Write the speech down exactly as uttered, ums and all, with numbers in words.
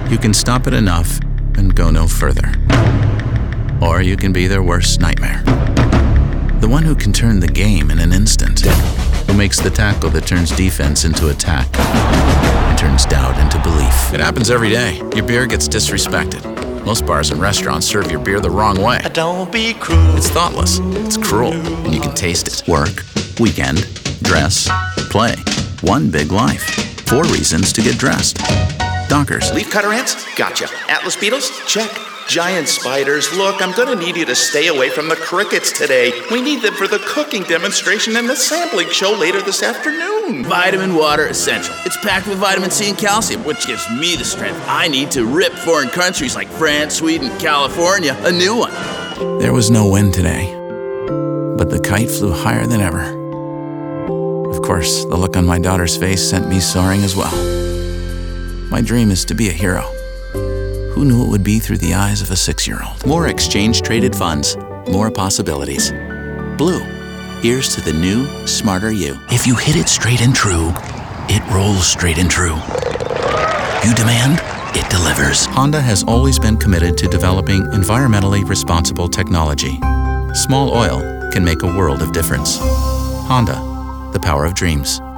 You can stop it enough and go no further. Or you can be their worst nightmare. The one who can turn the game in an instant. Who makes the tackle that turns defense into attack and turns doubt into belief. It happens every day. Your beer gets disrespected. Most bars and restaurants serve your beer the wrong way. Don't be cruel. It's thoughtless, it's cruel, and you can taste it. Work, weekend, dress, play. One big life. Four reasons to get dressed. Dockers. Leafcutter ants? Gotcha. Atlas beetles? Check. Giant spiders? Look, I'm gonna need you to stay away from the crickets today. We need them for the cooking demonstration and the sampling show later this afternoon. Vitamin Water Essential. It's packed with vitamin C and calcium, which gives me the strength I need to rip foreign countries like France, Sweden, California a new one. There was no wind today, but the kite flew higher than ever. Of course, the look on my daughter's face sent me soaring as well. My dream is to be a hero. Who knew it would be through the eyes of a six-year-old? More exchange-traded funds, more possibilities. Blue, here's to the new, smarter you. If you hit it straight and true, it rolls straight and true. You demand, it delivers. Honda has always been committed to developing environmentally responsible technology. Small oil can make a world of difference. Honda, the power of dreams.